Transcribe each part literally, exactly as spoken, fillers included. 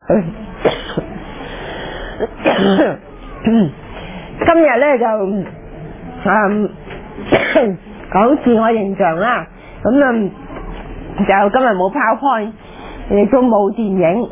今日咧就嗯講自我形象啦，咁啊就今日冇 PowerPoint， 亦都冇電影。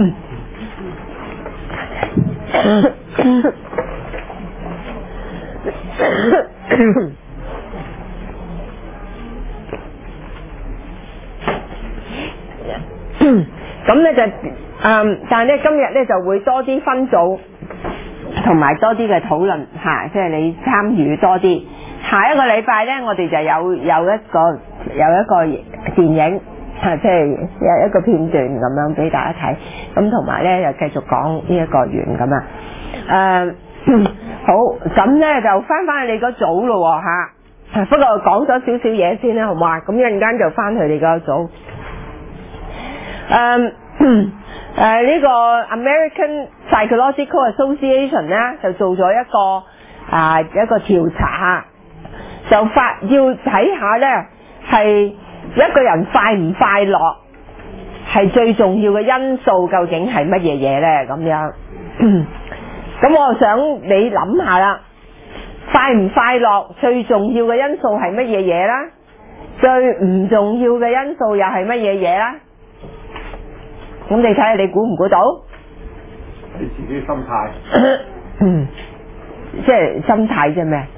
咁咧就嗯，但係咧今日咧就會多啲分組，同埋多啲嘅討論嚇，即係你參與多啲。下一個禮拜咧，我哋就有有一個有一個電影嚇，即係有一個片段咁樣俾大家睇。咁同埋咧又繼續講呢一個完咁啊。誒、呃、好，咁咧就翻返去你個組咯嚇。不過講咗少少嘢先啦，好唔好啊？咁一陣間就翻去你個組。誒、um, 誒、uh, 呢個 American Psychological Association 咧就做咗一個啊、uh, 一個調查，就發要睇下咧係一個人快唔快樂係最重要嘅因素，究竟係乜嘢嘢咧？咁樣，咁我想你諗下啦，快唔快樂最重要嘅因素係乜嘢嘢啦？最唔重要嘅因素又係乜嘢嘢啦？咁你睇下你估唔估到？ 你自己心態， 嗯，即係心態啫咩？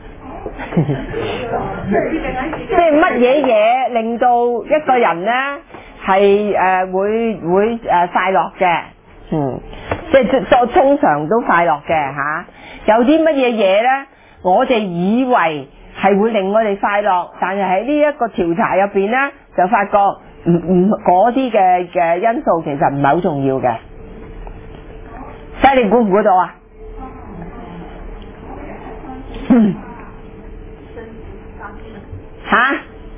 即係乜嘢嘢令到一個人咧係誒會會誒、呃、快樂嘅？嗯，即係都通常都快樂嘅吓、啊。有啲乜嘢嘢咧，我哋以為係會令我哋快樂，但係喺呢一個調查入邊咧，就發覺。唔唔，嗰啲嘅嘅因素其實唔係好重要嘅，所以你估唔估到啊？嗯，吓？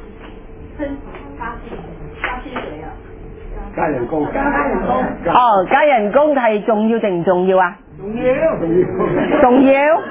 加人工，加人工。 哦，加人工係重要定唔重要啊？ 重要， 重要。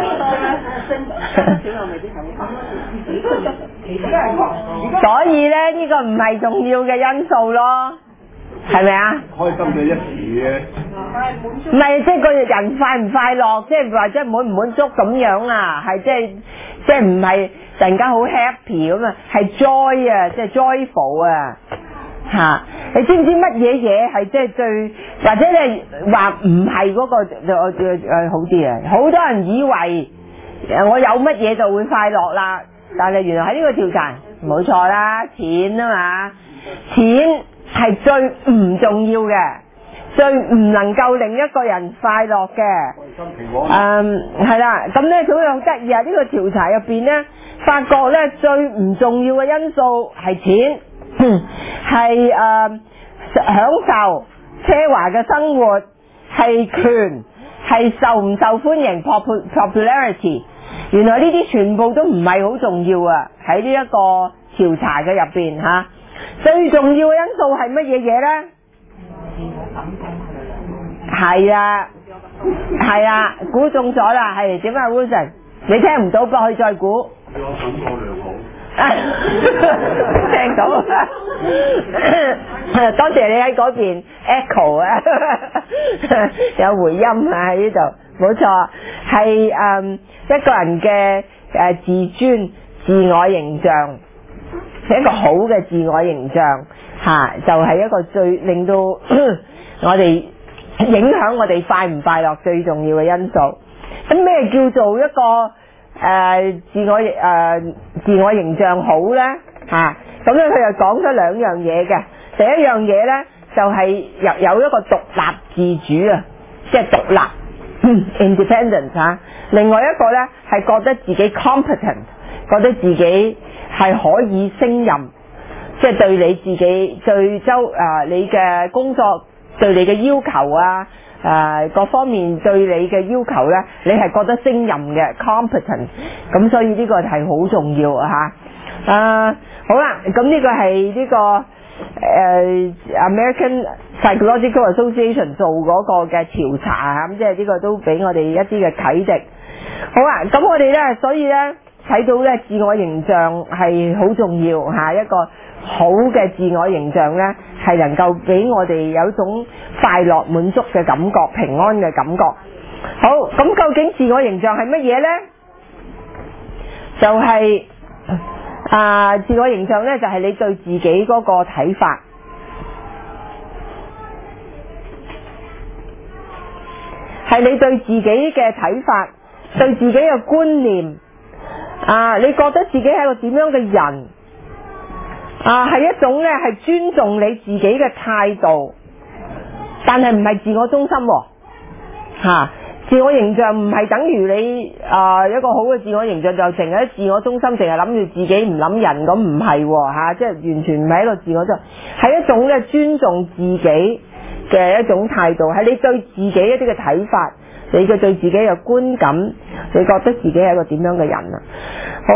所以咧呢、這個唔係重要嘅因素咯，係咪啊？ 開心嘅一時嘅。 唔係，即係個人快唔快樂，即係或者滿唔滿足咁樣啊？係即係即係唔係突然間好 happy 咁啊？係 joy 啊，即係 joyful 啊吓！你知唔知乜嘢嘢係即係最或者你話唔係嗰個就誒好啲啊？好多人以為誒我有乜嘢就會快樂啦，但係原來喺呢個調查冇錯啦，錢啊嘛，錢係最唔重要嘅，最唔能夠令一個人快樂嘅。嗯，係啦，咁咧佢好得意啊！呢個調查入邊咧，發覺咧最唔重要嘅因素係錢。係誒、呃、享受奢華嘅生活，係權，係受唔受歡迎 popularity。原來呢啲全部都唔係好重要啊！喺呢一個調查嘅入邊吓，最重要嘅因素係乜嘢嘢咧？係啊，係啊，估中咗啦！係點啊 Wilson？ 你聽唔到，不過可以再估。 我感覺良好。 聽到，多謝你喺嗰邊 echo 啊，有回音啊喺呢度，冇錯，係誒、嗯、一個人嘅誒自尊、自我形象，係一個好嘅自我形象吓、啊，就係、是、一個最令到我哋影響我哋快唔快樂最重要嘅因素。咁咩叫做一個？誒、呃，自我誒、呃，自我形象好咧吓，咁咧佢又講咗兩樣嘢嘅。第一樣嘢咧就係、是、有有一個獨立自主啊，即係獨立 independence 吓。另外一個咧係覺得自己 competent， 覺得自己係可以勝任，即係對你自己對周啊、呃、你嘅工作對你嘅要求啊。誒、呃，各方面對你嘅要求咧，你係覺得勝任嘅 competent， 咁所以呢個係好重要啊吓。啊，好啦，咁呢個係呢、這個誒、呃、American Psychological Association 做嗰個嘅調查啊，咁即係呢個都俾我哋一啲嘅啟迪。好啦，咁我哋咧，所以咧睇到咧自我形象係好重要嚇，一個好嘅自我形象咧係能夠俾我哋有一種快樂滿足嘅感覺、平安嘅感覺。好，咁究竟自我形象係乜嘢咧？就係、是、啊，自我形象咧就係你對自己嗰個睇法，係你對自己嘅睇法，對自己嘅觀念。啊，你覺得自己係一個點樣嘅人？啊，係一種咧係尊重你自己嘅態度，但係唔係自我中心喎。吓、啊，自我形象唔係等於你啊一個好嘅自我形象就成日自我中心，淨係諗住自己唔諗人，咁唔係吓，即係完全唔係一個自我中心，係一種咧尊重自己嘅一種態度，係你對自己一啲嘅睇法，你嘅對自己嘅觀感，你覺得自己係一個點樣嘅人啊？好，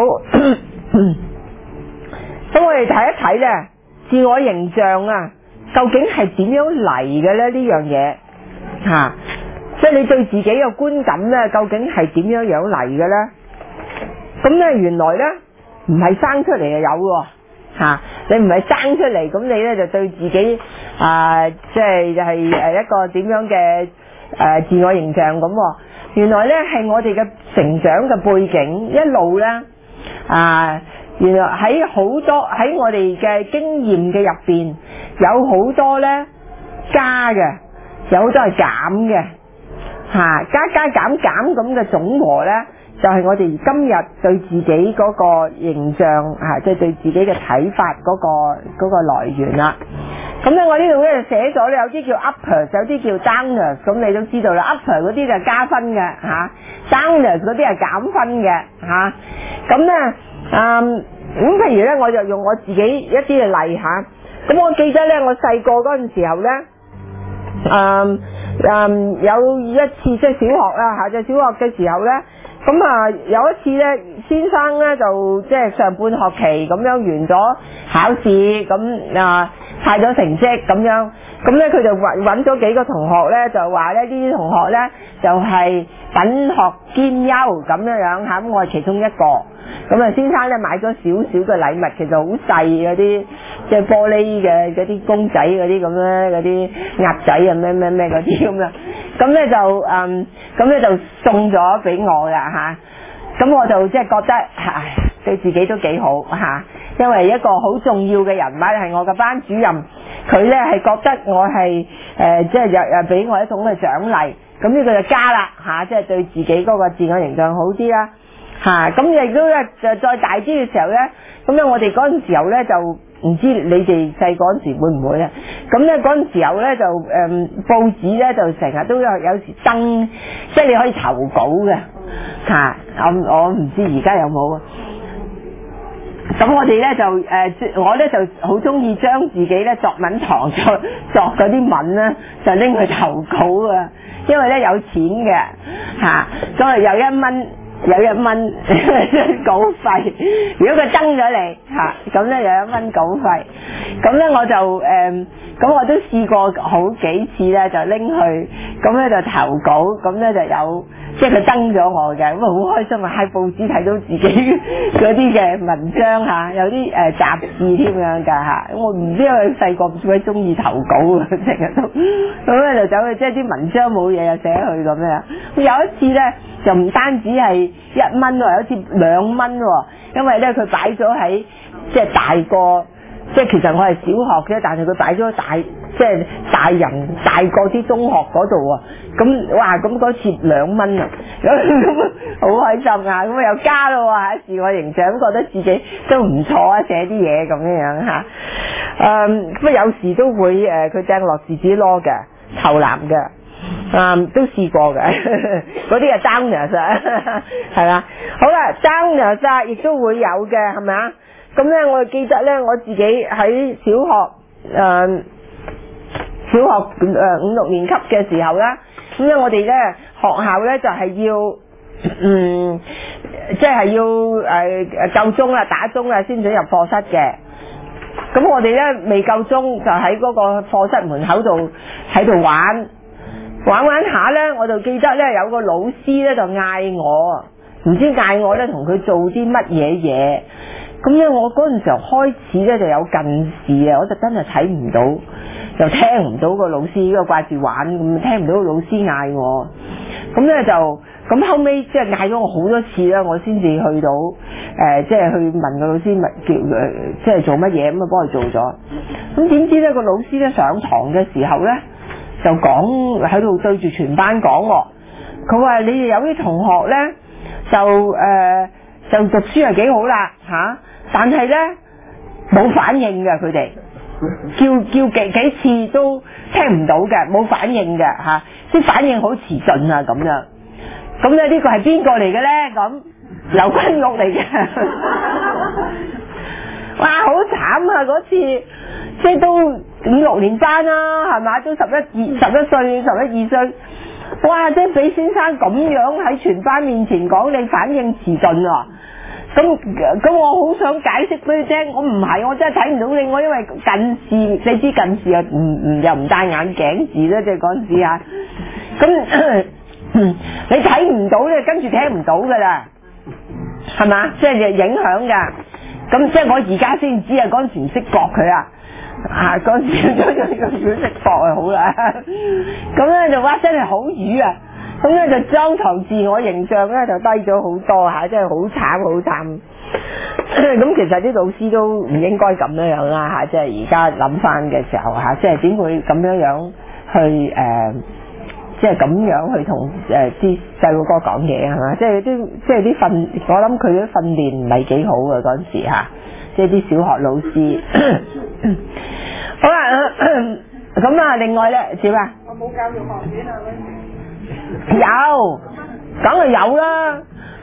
咁我哋睇一睇咧，自我形象啊，究竟係點樣嚟嘅咧？呢樣嘢吓，即係你對自己嘅觀感咧，究竟係點樣樣嚟嘅咧？咁咧，原來咧唔係生出嚟就有喎吓，你唔係生出嚟，咁你咧就對自己啊，即係係誒一個點樣嘅誒自我形象咁。原來咧係我哋嘅成長嘅背景一路咧啊，原來喺好多喺我哋嘅經驗嘅入邊，有好多咧加嘅，有好多係減嘅吓，加加減減咁嘅總和咧，就係我哋今日對自己嗰個形象吓，即係對自己嘅睇法嗰個嗰個來源啦。咁咧，我呢度咧寫咗咧，有啲叫 uppers， 有啲叫 downers， 咁你都知道啦。upper 嗰啲就加分嘅嚇 ，downers 嗰啲係減分嘅嚇。咁咧，嗯，咁譬如咧，我就用我自己一啲嘅例嚇。咁我記得咧，我細個嗰陣時候咧，嗯嗯，有一次即係小學啦嚇，就小學嘅時候咧，咁啊有一次咧，先生咧就即係上半學期咁樣完咗考試，咁啊。派咗成績咁樣，咁咧佢就揾揾咗幾個同學咧，就話咧呢啲同學咧就係品學兼優咁樣樣嚇，咁我係其中一個。咁啊先生咧買咗少少嘅禮物，其實好細嗰啲，即係玻璃嘅嗰啲公仔嗰啲咁咧，嗰啲鴨仔啊咩咩咩嗰啲咁樣。咁咧就嗯，咁咧就送咗俾我啦嚇。咁我就即係覺得唉，對自己都幾好嚇。因為一個好重要嘅人物係我嘅班主任，佢咧係覺得我係誒即係又又俾我一種嘅獎勵，咁呢個就加啦嚇，即係對自己嗰個自我形象好啲啦嚇。咁亦都咧就再大啲嘅時候咧，咁咧我哋嗰陣時候咧就唔知你哋細個嗰陣時會唔會啊？咁咧嗰陣時候咧就誒、嗯、報紙咧就成日都有有時登，即係你可以投稿嘅嚇。我我唔知而家有冇啊？咁我哋咧就誒、呃，我咧就好中意將自己咧作文堂作作嗰啲文咧，就拎去投稿啊！因為咧有錢嘅嚇，咁啊有一蚊有一蚊稿費。如果佢登咗嚟嚇，咁咧有一蚊稿費。咁咧我就誒，咁、呃、我都試過好幾次咧，就拎去咁咧就投稿，咁咧就有。即係佢登咗我嘅，咁啊好開心啊！喺報紙睇到自己嗰啲嘅文章嚇，有啲誒雜誌添樣㗎嚇。咁我唔知因為細個唔知鬼中意投稿啊，成日都咁咧就走去即係啲文章冇嘢又寫去咁樣。有一次咧就唔單止係一蚊喎，有一次兩蚊喎，因為咧佢擺咗喺即係大個。即係其實我係小學啫，但係佢擺咗大，即係大人大過啲中學嗰度啊！咁哇，咁嗰次兩蚊啊，咁好開心啊！咁又加咯喎，自我形象咁覺得自己都唔錯啊，寫啲嘢咁樣樣嚇。誒，咁啊有時都會誒，佢掟落字紙攞嘅，投籃嘅，嗯，都試過嘅，嗰啲係 downers 啊，係嘛？好啦 ，downers 啊，亦都會有嘅，係咪啊？咁咧，我記得咧，我自己喺小學誒、呃、小學誒五六年級嘅時候啦，咁咧我哋咧學校咧就係要嗯，即係要誒誒夠鐘啦，打鐘啦先准入課室嘅。咁我哋咧未夠鐘就喺嗰個課室門口度喺度玩玩玩下咧，我就記得咧有個老師咧就嗌我。 唔知嗌我咧同佢做啲乜嘢嘢。咁咧我嗰陣時候開始咧就有近視啊，我就真係睇唔到，又聽唔到個老師，因為掛住玩咁，聽唔到個老師嗌我。咁咧就咁後尾即係嗌咗我好多次啦，我先至去到誒、呃，即係去問個老師，咪叫佢即係做乜嘢，咁啊幫佢做咗。咁點知咧個老師咧上堂嘅時候咧就講喺度對住全班講喎，佢話你哋有啲同學咧就誒、呃、就讀書係幾好啦嚇、啊，但係咧冇反應嘅，佢哋叫叫幾幾次都聽唔到嘅，冇反應嘅嚇，啲、啊、反應好遲鈍啊咁樣。咁咧呢個係邊個嚟嘅咧？咁劉君玉嚟嘅。哇！好慘啊！嗰次即係都五六年班啦，係嘛？都十一二十一歲、十一二歲。哇！即係俾先生咁樣喺全班面前講你反應遲鈍啊！咁咁我好想解釋俾你聽，我唔係，我真係睇唔到你，我因為近視，你知近視啊，唔唔又唔戴眼鏡字啦，即係嗰陣時啊。咁你睇唔到咧，跟住聽唔到噶啦，係嘛？即係影響噶。咁即係我而家先知啊，嗰陣時唔識駁佢啊，啊嗰陣時如果識駁啊好啦。咁咧就哇真係好瘀啊！咁咧就裝堂自我形象咧就低咗好多嚇，真係好慘好慘。咁其實啲老師都唔應該咁樣樣啦嚇，即係而家諗翻嘅時候嚇，即係點會咁樣樣去誒？呃即係咁樣去同誒啲細路哥講嘢係嘛？即係啲即係啲訓，我諗佢啲訓練唔係幾好嘅嗰陣時嚇，即係啲小學老師。好啦，咁啊，另外咧點啊？我冇教育學院啊嗰陣時。有，梗係有啦。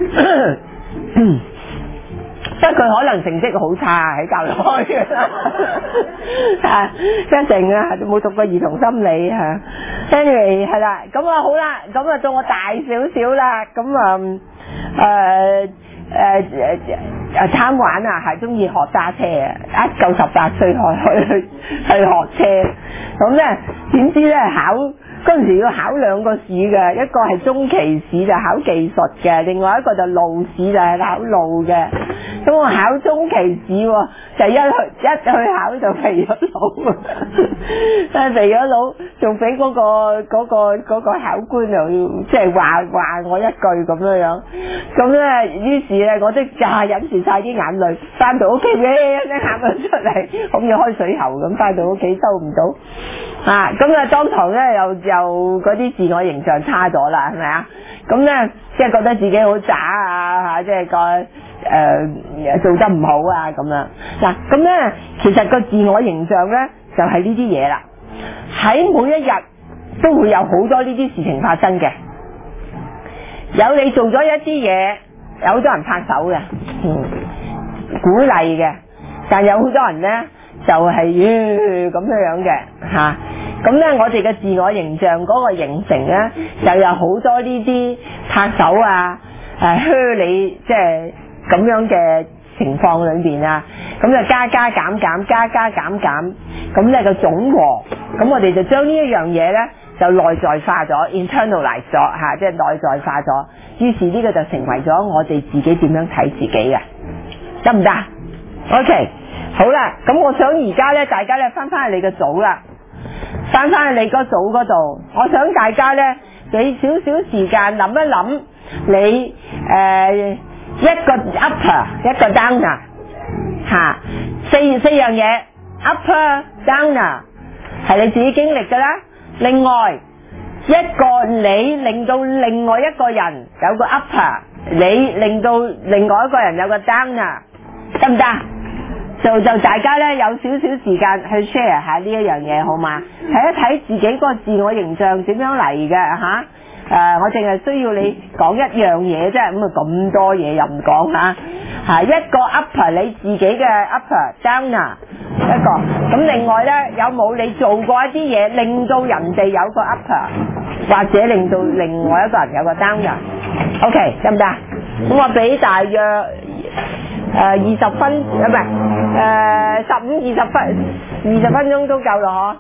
即係佢可能成績好差喺教育學院啊，一定啊冇讀過兒童心理嚇。anyway 係啦，咁啊好啦，咁啊到我大少少啦，咁啊誒誒誒誒貪玩啊，係中意學揸車啊，一夠十八歲去去去學車，咁咧點知咧考嗰陣時要考兩個試嘅，一個係中期試就考技術嘅，另外一個就路試就係考路嘅。咁我考中期試喎，就一去一去考就肥咗佬，但係肥咗佬仲俾嗰個嗰個嗰個考官又要即係話話我一句咁樣樣，咁咧於是咧我即係忍住晒啲眼淚，翻到屋企咧一聲喊咗出嚟，好似開水喉咁，翻到屋企收唔到啊！咁啊當堂咧又又嗰啲自我形象差咗啦，係咪啊？咁咧即係覺得自己好渣啊嚇，即係個誒、呃、做得唔好啊咁樣嗱，咁咧其實個自我形象咧就係呢啲嘢啦，喺每一日都會有好多呢啲事情發生嘅，有你做咗一啲嘢，有好多人拍手嘅，嗯，鼓勵嘅，但有好多人咧就係咦咁樣樣嘅嚇。咁咧，我哋嘅自我形象嗰個形成咧，就有好多呢啲拍手啊、誒噓你，即係咁樣嘅情況裏邊啊，咁就加加減減，加加減減，咁咧個總和，咁我哋就將呢一樣嘢咧就內在化咗 ，internalize 咗嚇，即係內在化咗。於是呢個就成為咗我哋自己點樣睇自己嘅，得唔得 ？OK， 好啦，咁我想而家咧，大家咧翻返去你嘅組啦。翻返去你個組嗰度，我想大家咧俾少少時間諗一諗，你誒、呃、一個 upper 一個 downer 嚇、啊，四四樣嘢 upper downer 係你自己經歷㗎啦。另外一個你令到另外一個人有個 upper， 你令到另外一個人有個 downer， 得唔得？就就大家咧有少少時間去 share 下呢一樣嘢好嘛？睇一睇自己個自我形象點樣嚟嘅嚇。誒、啊，我淨係需要你講一樣嘢啫，咁啊咁多嘢又唔講嚇。嚇，一個 upper 你自己嘅 upper downer 一個，咁另外咧有冇你做過一啲嘢令到人哋有個 upper， 或者令到另外一個人有個 downer？OK 得唔得？咁我俾大約誒二十分，唔係誒十五二十分，二十分鐘都夠啦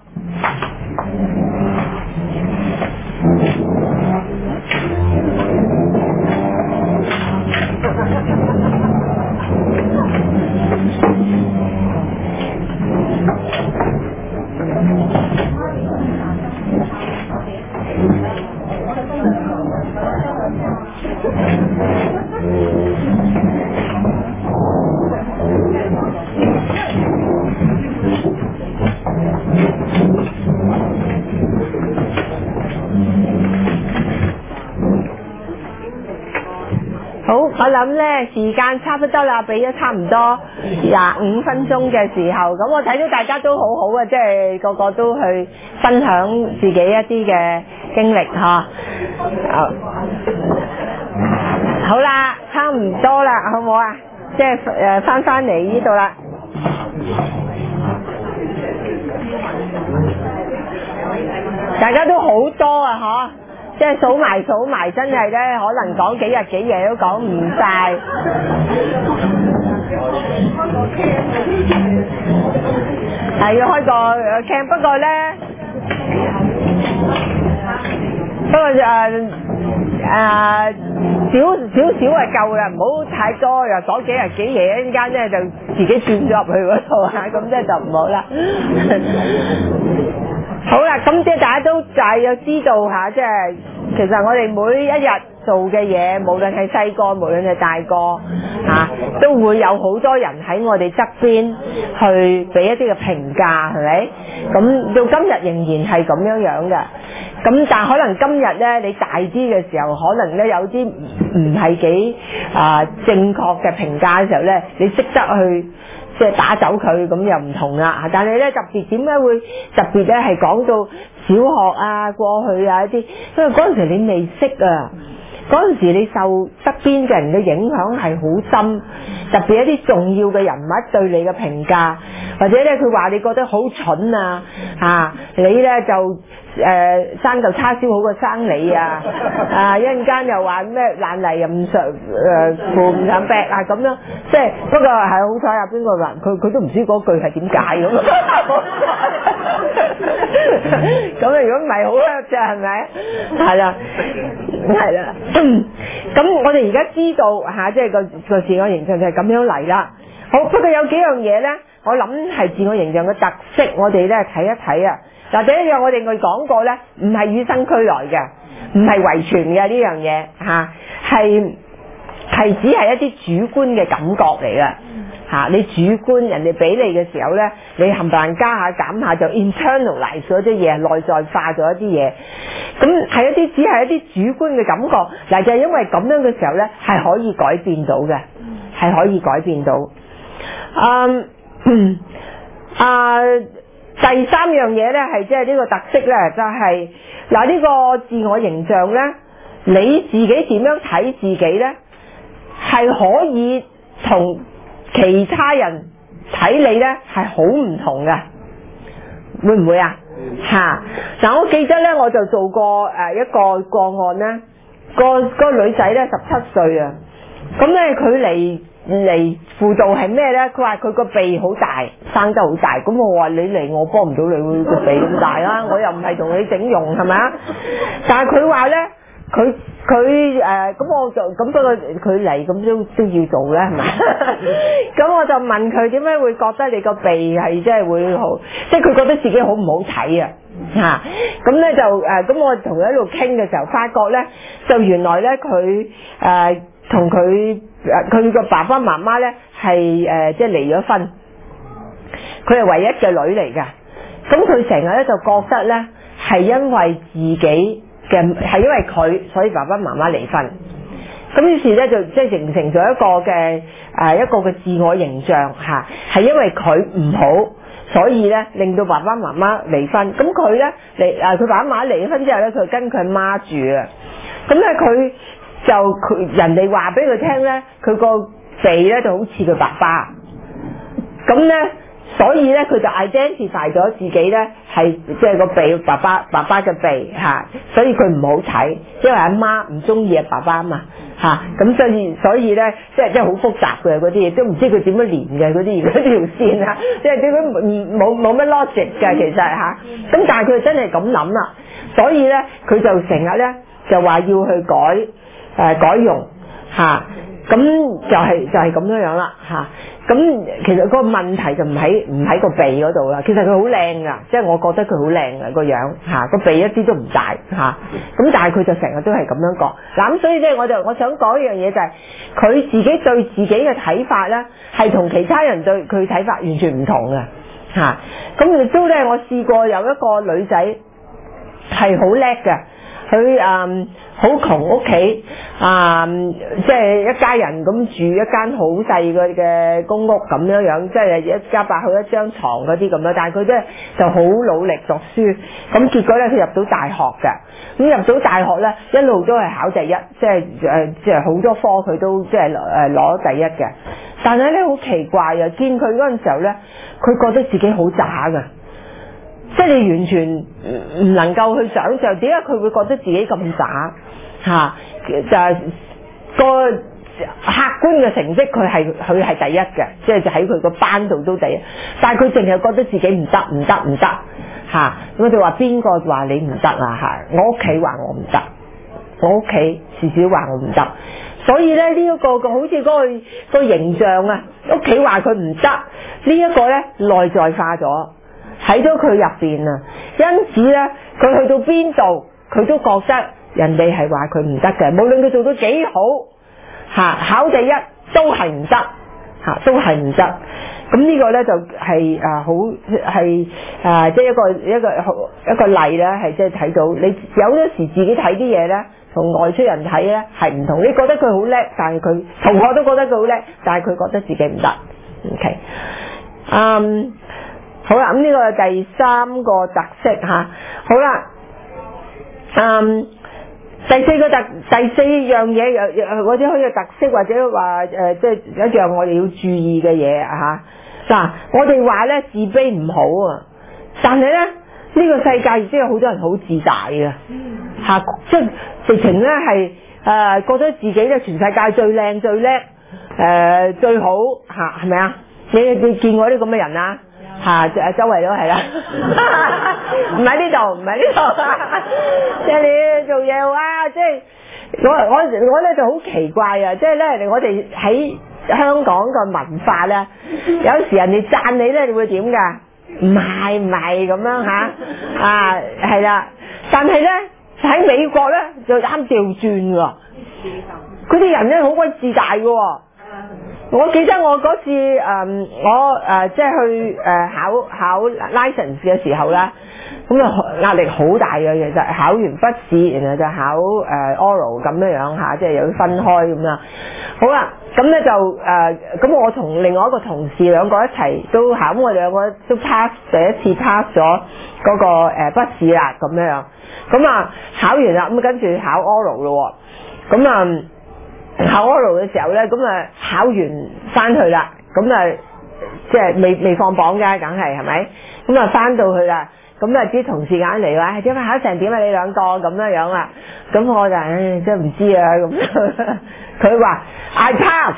嗬。 好，我諗呢時間差不多啦，俾咗差唔多廿五分鐘嘅時候，咁我睇到大家都好好啊，即係個個都去分享自己一啲嘅經歷嚇。好啦，差唔多啦，好唔好啊？即係誒翻返嚟呢度啦。大家都好多啊，嗬！即係數埋數埋，真係咧，可能講幾日幾夜都講唔晒。係要開個 camp， 不過咧，不過誒誒少少少就夠啦，唔好太多，又講幾日幾夜，一陣間咧就自己轉咗入去嗰度啊，咁即係就唔好啦。好啦，咁即係大家都就係要知道下，即係其實我哋每一日做嘅嘢，無論係細個，無論係大個嚇、啊，都會有好多人喺我哋側邊去俾一啲嘅評價，係咪？咁到今日仍然係咁樣樣嘅。咁但係可能今日咧，你大啲嘅時候，可能咧有啲唔係幾啊正確嘅評價嘅時候咧，你識得去即係打走佢，咁又唔同啦。但係咧特別點解會特別咧係講到小學啊、過去啊一啲，因為嗰陣時你未識啊。嗰陣時你受側邊嘅人嘅影響係好深，特別一啲重要嘅人物對你嘅評價，或者咧佢話你覺得好蠢啊，啊你咧就誒、呃、生嚿叉燒好過生你啊，啊一陣間又話咩爛泥又唔上誒扶唔上壁啊咁樣，即係不過係好彩啊邊個人佢佢都唔知嗰句係點解咁，咁啊如果唔係好叻啫係咪？係啦，係啦。咁我哋而家知道吓，即係個個自我形象就係咁樣嚟啦。好，不過有幾樣嘢咧，我諗係自我形象嘅特色，我哋咧睇一睇啊。嗱，第一樣我哋佢講過咧，唔係與生俱來嘅，唔係遺傳嘅呢樣嘢吓，係係只係一啲主觀嘅感覺嚟嘅吓。你主觀人哋俾你嘅時候咧，你冚唪唥加下減下就 internalize 咗啲嘢，內在化咗一啲嘢。咁係一啲只係一啲主觀嘅感覺，嗱就係因為咁樣嘅時候咧，係可以改變到嘅，係可以改變到。嗯，嗯啊，第三樣嘢咧係即係呢個特色咧，就係嗱呢個自我形象咧，你自己點樣睇自己咧，係可以同其他人睇你咧係好唔同嘅，會唔會啊？吓，嗱，我記得咧，我就做過誒一個個案咧，個個女仔咧十七歲啊，咁咧佢嚟嚟輔導係咩咧？佢話佢個鼻好大，生得好大，咁我話你嚟我幫唔到你，個鼻咁大啦，我又唔係同你整容係咪啊？但係佢話咧，佢佢誒咁我就咁不過佢嚟咁都都要做咧係咪？咁我就問佢點解會覺得你個鼻係即係會好，即係佢覺得自己好唔好睇啊嚇？咁咧就誒咁我同佢喺度傾嘅時候，發覺咧就原來咧佢誒同佢誒佢個爸爸媽媽咧係誒即係離咗婚，佢係唯一嘅女嚟㗎。咁佢成日咧就覺得咧係因為自己嘅係因為佢，所以爸爸媽媽離婚。咁於是咧就即係形成咗一個嘅誒、呃、一個嘅自我形象嚇，係因為佢唔好，所以咧令到爸爸媽媽離婚。咁佢咧離誒佢爸爸媽媽離婚之後咧，佢跟佢媽住啊。咁咧佢就佢人哋話俾佢聽咧，佢個鼻咧就好似佢爸爸。咁咧。所以咧，佢就 identify 咗自己咧係即係個鼻爸爸爸爸嘅鼻嚇，所以佢唔好睇，因為阿媽唔中意阿爸爸啊嘛嚇，咁所以所以咧即係即係好複雜嘅嗰啲嘢，都唔知佢點樣連嘅嗰啲嗰條線啊，即係點樣冇冇乜 logic 嘅其實嚇，咁但係佢真係咁諗啦，所以咧佢就成日咧就話要去改誒、呃、改容嚇。咁咁就係、就係、咁樣樣啦嚇。咁其實個問題就唔喺唔喺個鼻嗰度啦，其實佢好靚噶，即係我覺得佢好靚噶個樣嚇，個鼻一啲都唔大嚇。咁但係佢就成日都係咁樣講。嗱咁所以咧，我就我想講一樣嘢就係、是、佢自己對自己嘅睇法咧，係同其他人對佢睇法完全唔同嘅嚇。咁亦都咧，我試過有一個女仔係好叻嘅。佢誒好窮屋企，啊、嗯、即係一家人咁住一間好細嘅嘅公屋咁樣樣，即係一家八口一張床嗰啲咁樣。但係佢咧就好努力讀書，咁結果咧佢入到大學嘅。咁入到大學咧一路都係考第一，即係誒即係好多科佢都即係誒攞第一嘅。但係咧好奇怪啊，見佢嗰陣時候咧，佢覺得自己好渣㗎。即係你完全唔能夠去想象點解佢會覺得自己咁渣嚇？就係個客觀嘅成績佢係佢係第一嘅，即係就喺佢個班度都第一。但係佢淨係覺得自己唔得唔得唔得嚇。咁我哋話邊個話你唔得啊嚇？我屋企話我唔得，我屋企至少話我唔得。所以咧呢一個個好似嗰個個形象啊，屋企話佢唔得，呢一個咧內在化咗。喺咗佢入邊啊，因此咧，佢去到邊度，佢都覺得人哋係話佢唔得嘅，無論佢做到幾好，吓考第一都係唔得，吓都係唔得。咁呢個咧就係誒好係誒即係一個一個一個例咧，係即係睇到你有陣時自己睇啲嘢咧，同外出人睇咧係唔同。你覺得佢好叻，但係佢同學都覺得佢好叻，但係佢覺得自己唔得。OK，嗯。好啦，咁呢個係第三個特色吓。好啦，嗯，第四個特第四樣嘢，又或者可以特色，或者話誒，即、呃、係、就是、一樣我哋要注意嘅嘢吓。嗱、啊，我哋話咧自卑唔好啊，但係咧呢、這個世界亦都有好多人好自大嘅吓，即係直情咧係誒覺得自己咧全世界最靚最叻誒、呃、最好吓，係咪啊？你你見過啲咁嘅人啊？吓，誒，周圍都係啦，唔喺呢度，唔喺呢度，即係你做嘢哇！即係我我我咧就好奇怪啊！即係咧，我哋喺香港個文化咧，有時人哋讚你咧，你會點噶？唔係唔係咁樣吓啊，係啦。但係咧喺美國咧就啱調轉喎，嗰啲人咧好鬼自大嘅。我記得我嗰次誒、嗯，我誒、呃、即係去誒、呃、考考 license 嘅時候啦，咁啊壓力好大嘅，其實考完筆試，然後就考誒、呃、oral 咁樣樣嚇，即係又要分開咁樣。好啦，咁咧就誒，咁、呃、我同另外一個同事兩個一齊都考，咁我哋兩個都 pass 第一次 pass 咗嗰個誒筆試啦，咁樣樣。咁啊考完啦，咁跟住考 oral 咯，咁啊。考 oral 嘅時候咧，咁啊考完翻去啦，咁啊即係未未放榜㗎，梗係係咪？咁啊翻到去啦，咁啊啲同事眼嚟話，點解考成點啊？你兩個咁樣樣啦，咁我就唉真係唔知啊咁。佢話 I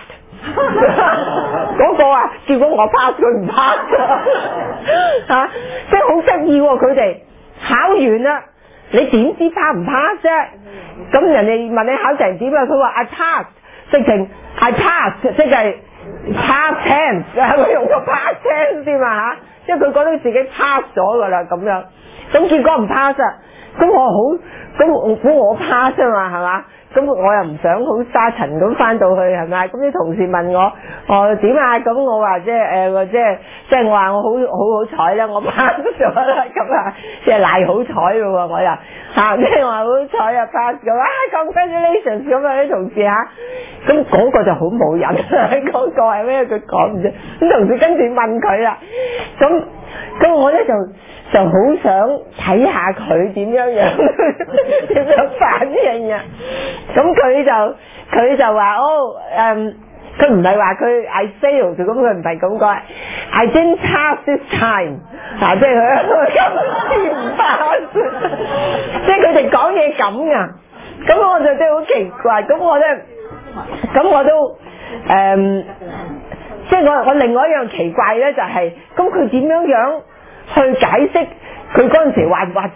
passed， 嗰個啊，結果我 pass 佢唔 pass 嚇，即係好得意喎！佢哋考完啦。你點知 pass 唔 pass 啫？咁人哋問你考成點啊？佢話 I pass， 直情 I pass， 即係 pass tense， 佢用個 pass tense 先嘛嚇，即係佢覺得自己 pass 咗噶啦咁樣。咁結果唔 pass 啊，咁我好，咁我估我 pass 啊嘛係嘛？咁我又唔想好沙塵咁翻到去係咪？咁啲同事問我，我點啊？咁我話即係誒，即係即係我話我好好好彩啦，我 pass 咗啦，咁啊即係賴好彩咯喎，我又嚇即係話好彩啊 pass 咁啊 congratulations 咁啊啲同事嚇，咁嗰個就好冇癮，嗰個係咩？佢講唔出，咁同事跟住問佢啦，咁咁我咧就。就好想睇下佢點樣樣點樣反應啊！咁佢就佢就話哦誒，佢唔係話佢 I failed， 咁佢唔係咁講 I didn't pass this time， 啊即係佢今次唔 pass， 即係佢哋講嘢咁噶。咁我就真係好奇怪，咁我咧咁我都誒、嗯，即係我我另外一樣奇怪咧就係、是，咁佢點樣樣？去解釋佢嗰陣時話話自己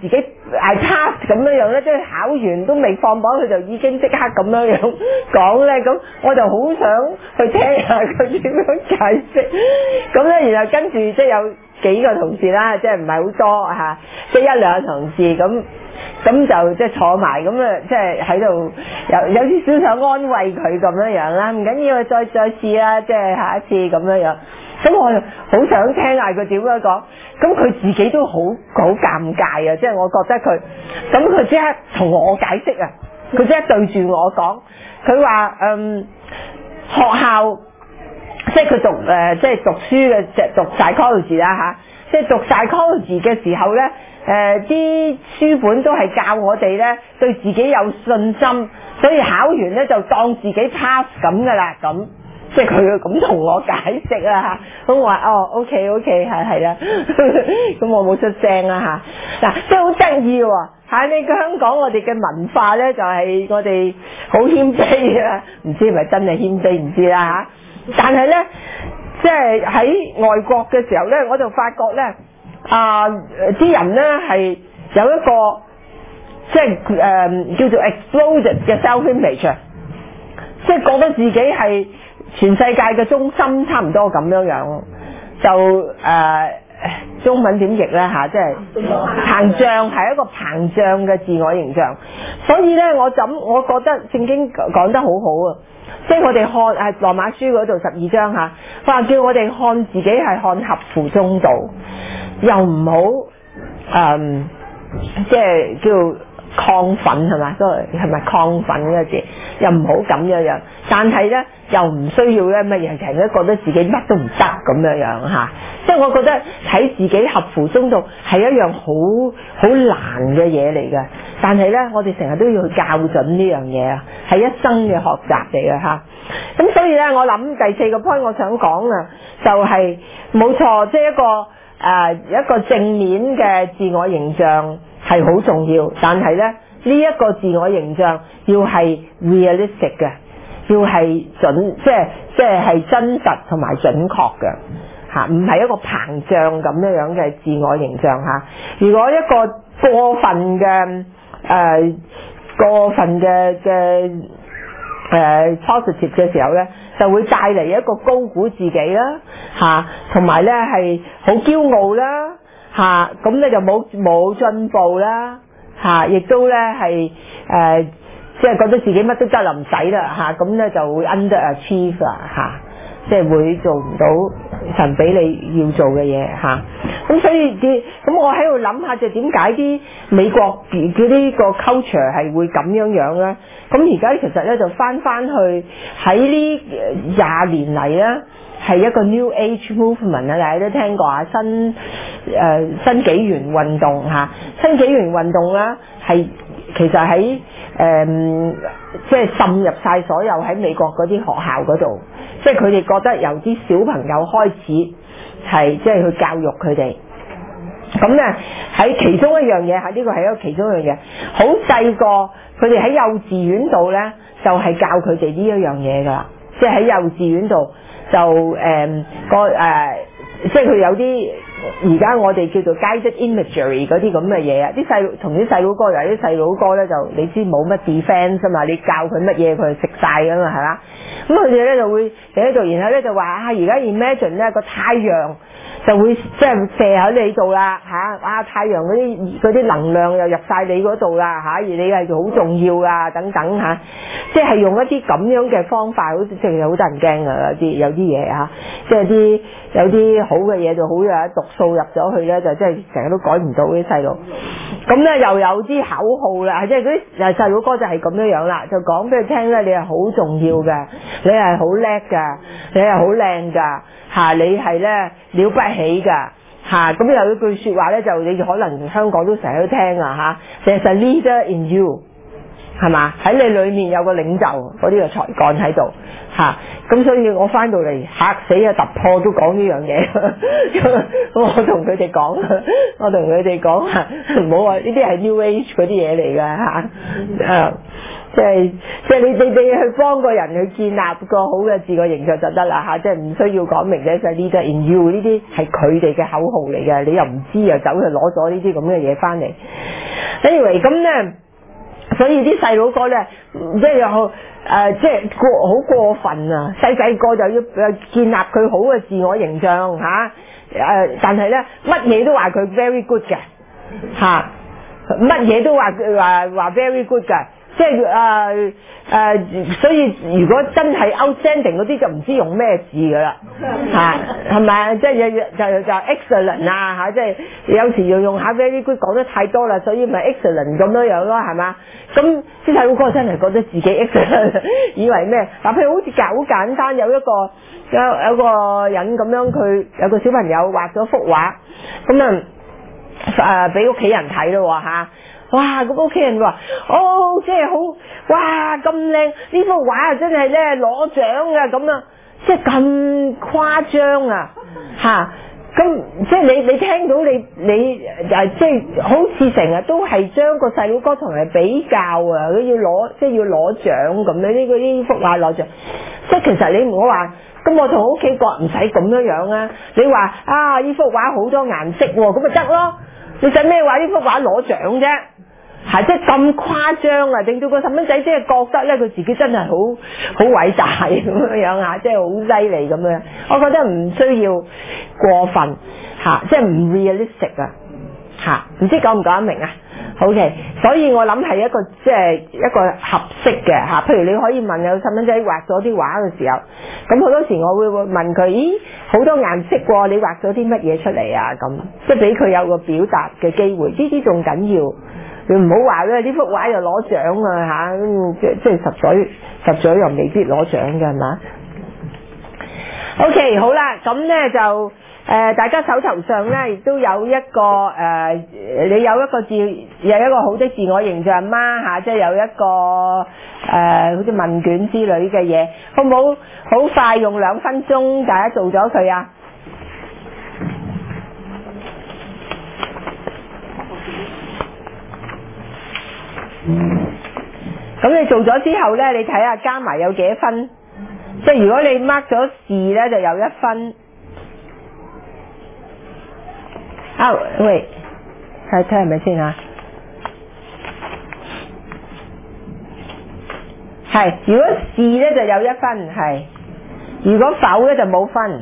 I pass 咁樣樣咧，即係考完都未放榜，佢就已經即刻咁樣樣講咧，咁我就好想去聽下佢點樣解釋。咁咧，然後跟住即係有幾個同事啦，即係唔係好多嚇，即係一兩個同事咁。咁就即係坐埋咁啊，即係喺度有有啲少想安慰佢咁樣樣啦，唔緊要，再再試啦，即係下一次咁樣樣。咁我就好想聽下佢點樣講，咁佢自己都好好尷尬啊！即係我覺得佢，咁佢即刻同我解釋啊，佢即刻對住我講，佢話嗯學校即係佢讀誒、呃、即係讀書嘅即係讀 psychology 啦嚇，即係讀 psychology 嘅時候咧。誒啲、呃、書本都係教我哋咧對自己有信心，所以考完咧就當自己 pass 咁噶啦，咁即係佢咁同我解釋啊嚇。咁我話哦 OK OK 係係啦，咁我冇出聲啦嚇。嗱，即係好得意喎嚇！你香港我哋嘅文化咧就係、是、我哋好謙卑啊，唔知係咪真係謙卑唔知啦嚇。但係咧，即係喺外國嘅時候咧，我就發覺咧。啊！啲人咧係有一個即係誒、呃、叫做 exploded 嘅 self-image， 即係覺得自己係全世界嘅中心，差唔多咁樣樣。就誒、呃、中文點譯咧嚇？即係膨脹，係一個膨脹嘅自我形象。所以咧，我怎我覺得聖經講得好好啊！即係我哋看誒羅馬書嗰度十二章嚇，話叫我哋看自己係看合乎中道。又唔好誒，即係叫亢奮係嘛？都係咪亢奮呢個字？又唔好咁樣樣，但係咧又唔需要咧乜嘢，成日都覺得自己乜都唔得咁樣樣嚇。即係我覺得睇自己合乎中道係一樣好好難嘅嘢嚟嘅，但係咧我哋成日都要去校準呢樣嘢啊，係一生嘅學習嚟嘅嚇。咁所以咧，我諗第四個 point 我想講啊，就係冇錯，即係一個。誒、呃、一個正面嘅自我形象係好重要，但係咧呢一、這個自我形象要係 realistic 嘅，要係準，即係即係係真實同埋準確嘅嚇，唔係一個膨脹咁樣樣嘅自我形象嚇。如果一個過分嘅誒、呃、過分嘅嘅誒 positive 嘅時候咧，就會帶嚟一個高估自己啦，嚇，同埋咧係好驕傲啦，嚇，咁咧就冇冇進步啦，嚇，亦都咧係誒，即係覺得自己乜都得啦，唔使啦，嚇，咁咧就會 underachieve 啦，嚇，即係會做唔到神俾你要做嘅嘢嚇。咁所以啲咁我喺度諗下，就點解啲美國嗰啲個 culture 係會咁樣樣咧？咁而家其實咧就翻翻去喺呢廿年嚟咧，係一個 New Age movement 啊，大家都聽過啊，新誒、呃、新紀元運動嚇，新紀元運動咧係其實喺誒、呃、即係滲入晒所有喺美國嗰啲學校嗰度，即係佢哋覺得由啲小朋友開始係即係去教育佢哋。咁咧喺其中一樣嘢，喺呢個係一個其中一樣嘢，好細個佢哋喺幼稚園度咧就係、是、教佢哋呢一樣嘢噶啦，即係喺幼稚園度就誒、呃、個誒、呃，即係佢有啲而家我哋叫做 guided imagery 嗰啲咁嘅嘢啊，啲細同啲細佬哥，有啲細佬哥咧就你知冇乜 defense 啊嘛，你教佢乜嘢佢食晒噶嘛係嘛，咁佢哋咧就會喺度，然後咧就話啊而家 imagine 咧個太陽。就會即係射喺你度啦嚇，啊太陽嗰啲嗰啲能量又入晒你嗰度啦嚇，而你係好重要噶等等嚇，即係用一啲咁樣嘅方法，好似即係好得人驚噶有啲有啲嘢嚇，即係啲有啲好嘅嘢就好有毒素入咗去咧，就即係成日都改唔到啲細路。咁咧又有啲口號啦，即係嗰啲細佬哥就係咁樣樣啦，就講俾佢聽咧，你係好重要嘅，你係好叻㗎，你係好靚㗎嚇，你係咧了不起㗎嚇，咁有一句説話咧，就你可能香港都成日都聽啊嚇，There's a leader in you 係嘛？喺你裏面有個領袖嗰啲嘅才幹喺度嚇，咁、啊、所以我翻到嚟嚇死啊！突破都講呢樣嘢，我同佢哋講，我同佢哋講唔好話呢啲係 New Age 嗰啲嘢嚟㗎嚇，誒即係即係你你你去幫個人去建立個好嘅自我形象就得啦嚇，即係唔需要講明嘅就係 Leader in You 呢啲係佢哋嘅口號嚟嘅，你又唔知又走去攞咗呢啲咁嘅嘢翻嚟。Anyway 咁咧。所以啲細佬哥咧，即係又誒，即係過好過分啊！細細個就要誒建立佢好嘅自我形象嚇，誒、啊，但係咧乜嘢都話佢 very good 嘅嚇，乜、啊、嘢都話話話 very good 嘅，即係誒誒，所以如果真係 outstanding 嗰啲就唔知用咩字噶啦嚇，係咪啊？即係就就 excellent 啊嚇，即係有時要用下 very good 講得太多啦，所以咪 excellent 咁樣樣咯，係嘛？咁啲細佬哥真係覺得自己 excellent， 以為咩？嗱，譬如好似好簡單，有一個有有個人咁樣，佢有個小朋友畫咗幅畫，咁啊誒俾屋企人睇咯嚇。哇！咁屋企人話：哦，即係好哇咁靚，呢幅畫啊真係咧攞獎㗎咁啊！即係咁誇張啊嚇！咁即係你你聽到你你誒即係好似成日都係將個細佬哥同人比較啊！佢要攞即係要攞獎咁樣，呢個呢幅畫攞獎。即係其實你唔好話，咁我同屋企講唔使咁樣樣啊！你話啊呢幅畫好多顏色喎，咁咪得咯？你使咩話呢幅畫攞獎啫？係即係咁誇張啊！令到個細蚊仔即係覺得咧，佢自己真係好好偉大咁樣樣啊！即係好犀利咁樣。我覺得唔需要過分嚇，即係唔 realistic 啊嚇！唔知講唔講得明啊 ？OK， 所以我諗係一個即係一個合適嘅嚇。譬如你可以問有細蚊仔畫咗啲畫嘅時候，咁好多時我會會問佢：咦，好多顏色喎，你畫咗啲乜嘢出嚟啊？咁即係俾佢有個表達嘅機會，呢啲仲緊要。你唔好話咧，呢幅畫又攞獎啊嚇，即即係十水十水又未必攞獎嘅係嘛 ？OK 好啦，咁咧就誒、呃、大家手頭上咧亦都有一個誒、呃，你有一個自有一個好的自我形象嗎嚇？即係有一個誒、呃、好似問卷之類嘅嘢，好唔好？好快用兩分鐘，大家做咗佢啊！咁你做咗之後呢，你睇下加埋有幾多分？即係如果你 mark 咗是呢，就有一分。啊，喂，睇睇係咪先啊？係，如果是呢就有一分，係；如果否呢就冇分。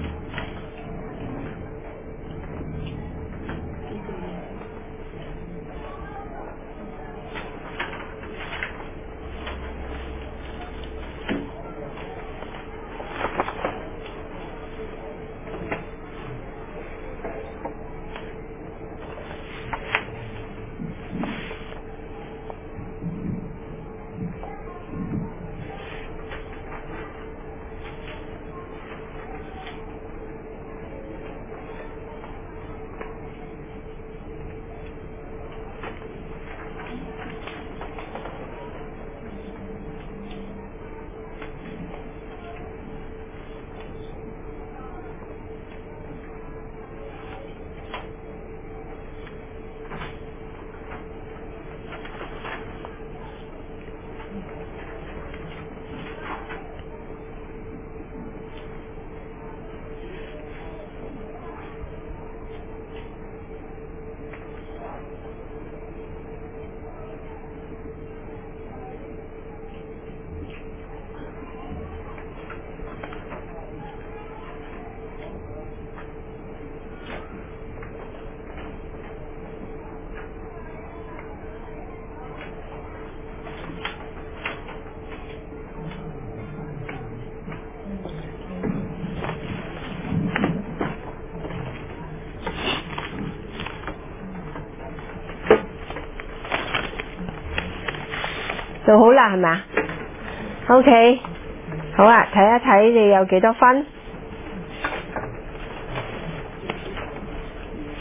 做好啦係咪啊 ？OK， 好啊，睇一睇你有幾多分？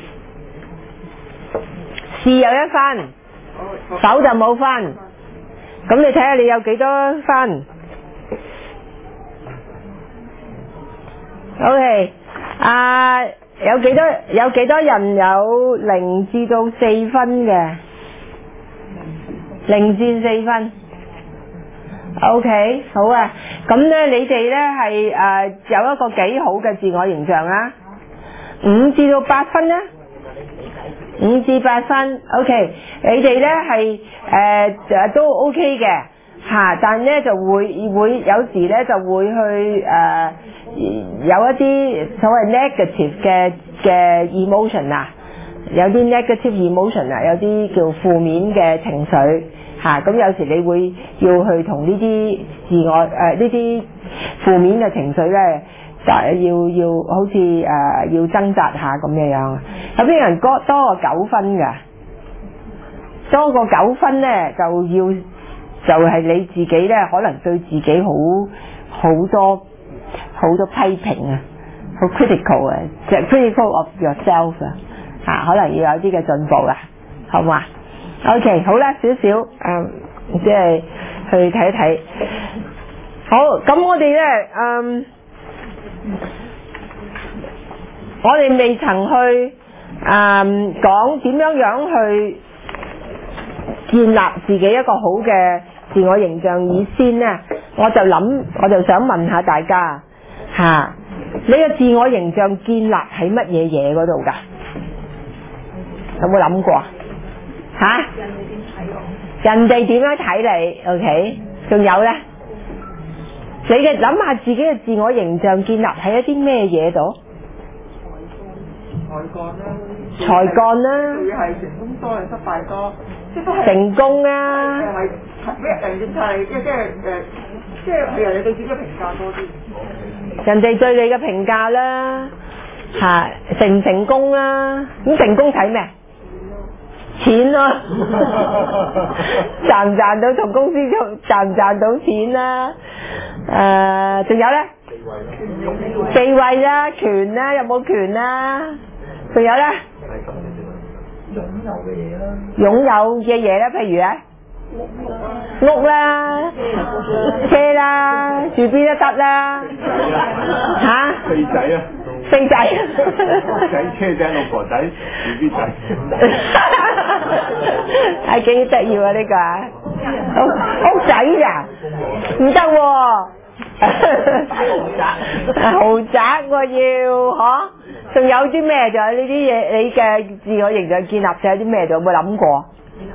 是有一分，否就冇分。 咁你睇下你有幾多分 ？OK， 啊，有幾多有幾多人有零至到四分嘅？零至四分。OK， 好啊。咁咧，你哋咧係誒有一個幾好嘅自我形象啦。五至到八分咧，五至八分。OK， 你哋咧係誒都 OK 嘅嚇，但咧就會會有時咧就會去誒、呃、有一啲所謂 negative 嘅嘅 emotion 啊，有啲 negative emotion 啊，有啲叫負面嘅情緒。嚇，咁、啊、有時你會要去同呢啲自我誒呢啲負面嘅情緒咧，就要要好似誒、呃、要掙扎下咁嘅樣。有啲人多多過九分㗎，多過九分咧就要就係、是、你自己咧，可能對自己好好多好多批評啊，好 critical 啊，即係 critical of yourself 啊，嚇，可能要有啲嘅進步啦，好嘛？OK， 好啦，少少誒，即係去睇一睇。好，咁我哋咧，嗯，我哋未曾去誒講點樣樣去建立自己一個好嘅自我形象以先咧，我就諗，我就想問下大家嚇、啊，你嘅自我形象建立喺乜嘢嘢嗰度㗎？有冇諗過？吓、啊？人哋點樣睇你 ？OK， 仲有咧？你嘅諗下自己嘅自我形象建立喺一啲咩嘢度？ 才幹啦， 才幹啦， 佢係成功多定失敗多？即係都係成功啊！ 誒係咩人哋就係即係即係誒，即係係人哋對自己嘅評價多啲。 人哋對你嘅評價啦，嚇成唔成功啦？咁成功睇咩？錢咯、啊，賺唔賺到同公司賺唔賺到錢啦、啊？誒，仲有咧？地位啦，權啦，有冇權啦？仲有咧？擁有嘅嘢啦。擁有嘅嘢咧，譬如咧？屋啦，車啦，住邊都得啦。嚇？ 四仔啊！ 四仔。 仔車仔老婆仔住邊仔？ 係幾得意啊！呢、這個屋屋仔啊，唔得喎。豪宅我要嗬，仲有啲咩？仲有呢啲嘢？你嘅自我形象建立咗有啲咩？仲有冇諗過？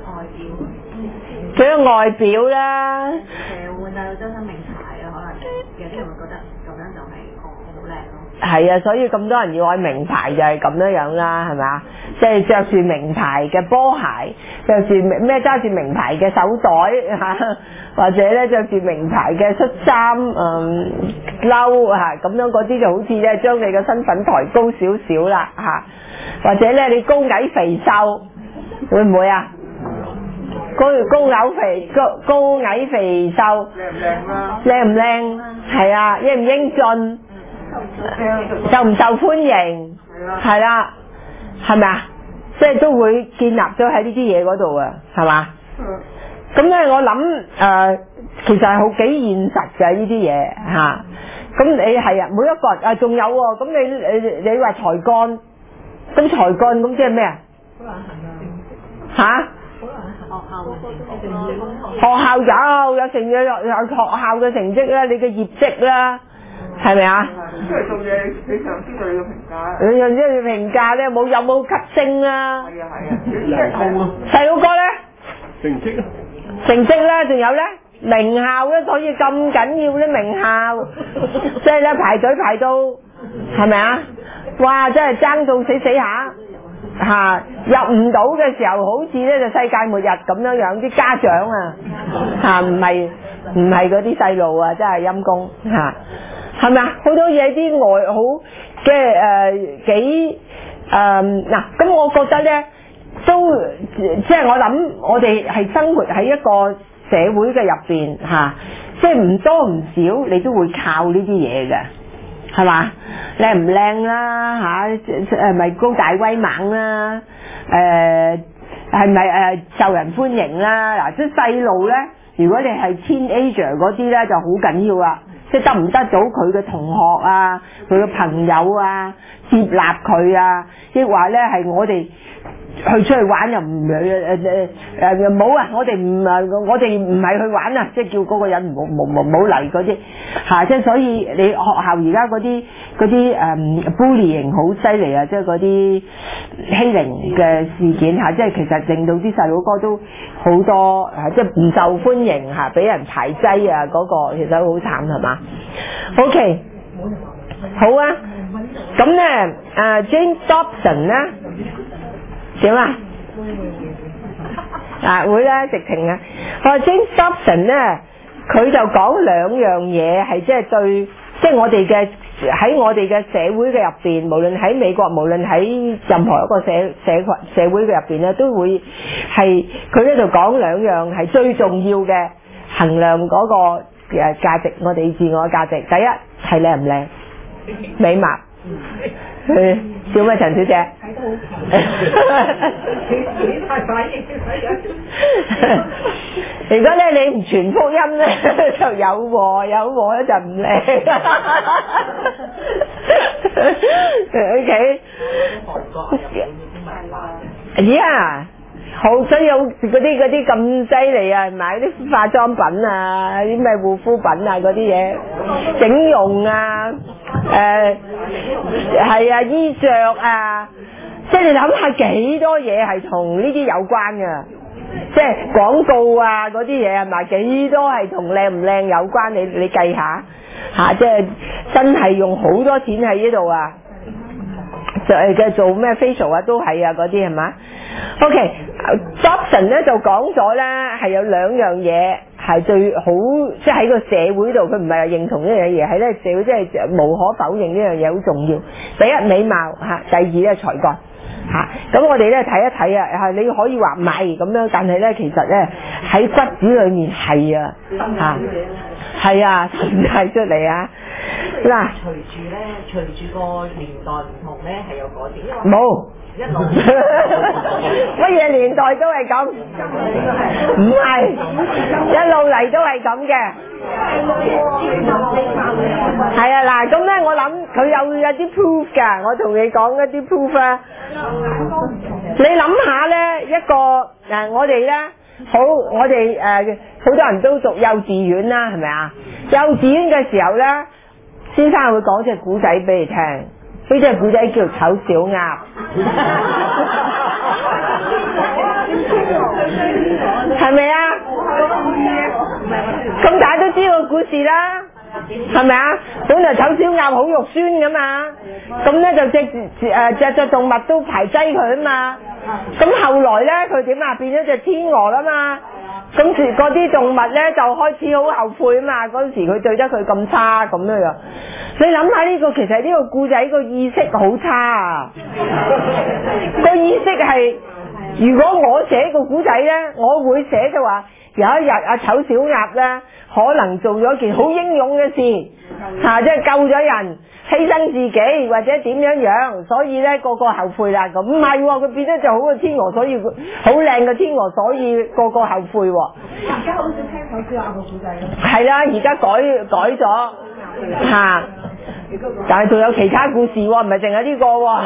佢嘅外表啦， 誒會帶到周身名牌啊，可能有啲人會覺得咁樣就係哦好靚咯。 係啊，所以咁多人要愛名牌就係咁樣樣啦，係咪？即係着住名牌嘅波鞋，着住咩揸住名牌嘅手袋嚇，或者咧着住名牌嘅恤衫、嗯褸嚇，咁樣嗰啲就好似咧將你嘅身份抬高少少啦嚇，或者咧你高矮肥瘦會唔會啊？高高矮肥高高矮肥瘦， 靚唔靚啦？ 靚唔靚？係啊，英唔英俊？受唔受歡迎？係啦，係咪啊？即係都會建立咗喺呢啲嘢嗰度啊，係嘛？咁咧，我諗誒，其實係好幾現實嘅呢啲嘢嚇。咁你係啊，每一個人啊，仲有喎。咁你你你話才幹，咁才幹咁即係咩啊？好難行啊！嚇？學校有有成有有學校嘅成績啦，你嘅業績啦，係咪啊？ 出嚟做嘢，你上司對你嘅評價。 你上司嘅評價咧，冇有冇級升啦？ 係啊係啊， 人工咯。 細佬哥咧？ 成績啊？ 成績啦，仲有咧名校咧，所以咁緊要咧名校，即係咧排隊排到係咪啊？哇！真係爭到死死下。嚇、啊、入唔到嘅時候，好似咧就世界末日咁樣樣，啲家長啊嚇唔係唔係嗰啲細路啊，真係陰公嚇，係咪啊？好多嘢啲外好嘅誒幾誒嗱，咁我覺得咧都即係我諗，我哋係生活喺一個社會嘅入邊嚇，即係唔多唔少，你都會靠呢啲嘢嘅。係嘛？靚唔靚啦嚇？誒咪高大威猛啦？誒係咪誒受人歡迎啦？嗱，即係細路咧，如果你係 teenager 嗰啲咧就好緊要啦，即係得唔得到佢嘅同學啊、佢嘅朋友啊接納佢啊，亦話咧係我哋去出去玩又唔誒誒誒誒冇啊！我哋唔誒我哋唔係去玩啊，即係叫嗰個人唔好唔好唔好嚟嗰啲嚇，即係所以你學校而家嗰啲嗰啲誒 bullying 好犀利啊，即係嗰啲欺凌嘅事件嚇，即係其實令到啲細佬哥都好多嚇，即係唔受歡迎嚇，俾人排擠啊嗰個其實好慘係嘛 ？OK， 好啊，咁咧誒 James Dobson 咧。點啊？啊會啦，直情啊！我話 James Dobson 咧，佢就講兩樣嘢係即係對，即係我哋嘅喺我哋嘅社會嘅入邊，無論喺美國，無論喺任何一個社社群社會嘅入邊咧，都會係佢呢度講兩樣係最重要嘅衡量嗰個誒價值，我哋自我嘅價值。第一係靚唔靚，美貌。笑咩陳小姐？睇得好近，幾大反應？如果咧你唔傳福音咧，就有禍，有禍咧就唔靚。OK，呀，好所以有嗰啲嗰啲咁犀利啊，買啲化妝品啊，啲咩護膚品啊嗰啲嘢，整容啊。誒係啊，衣着啊，即係你諗下幾多嘢係同呢啲有關嘅，即係廣告啊嗰啲嘢係咪幾多係同靚唔靚有關？你你計下嚇，即係真係用好多錢喺呢度啊！就係嘅做咩 facial 啊都係啊嗰啲係嘛 ？OK，Dobson 咧就講咗咧係有兩樣嘢。係最好，即係喺個社會度，佢唔係話認同呢樣嘢，係咧社會即係無可否認呢樣嘢好重要。第一美貌嚇，第二咧才幹嚇。咁我哋咧睇一睇啊，係你可以話唔係咁樣，但係咧其實咧喺骨子裏面係啊嚇，係啊呈現出嚟啊嗱。 隨住咧，隨住個年代唔同咧，係有改變。 冇。乜嘢年代都係咁，唔係一路嚟都係咁嘅。係啊，嗱咁咧，我諗佢有有啲 proof 㗎，我同你講一啲 proof 啊。你諗下咧，一個誒，我哋咧好，我哋誒好多人都讀幼稚園啦，係咪啊？幼稚園嘅時候咧，先生會講隻古仔俾你聽。呢隻古仔叫醜小鴨，係咪啊？咁大家都知個故事啦，係咪啊？本來醜小鴨好肉酸噶嘛，咁咧就隻誒隻隻動物都排擠佢啊嘛，咁後來咧佢點啊？變咗隻天鵝啦嘛。咁時嗰啲動物咧就開始好後悔啊嘛，嗰陣時佢對得佢咁差咁樣樣。你諗下呢個其實呢個故仔個意識好差啊！個意識係，如果我寫個故仔咧，我會寫就話有一日阿醜小鴨咧可能做咗件好英勇嘅事，嚇、啊、即係救咗人。犧牲自己或者點樣樣，所以咧個個後悔啦。咁唔係喎，佢變得就好個天鵝，所以好靚嘅天鵝，所以個個後悔喎。而家好少聽醜小鴨個故仔咯。係啦，而家改改咗嚇，但係仲有其他故事喎，唔係淨係呢個喎。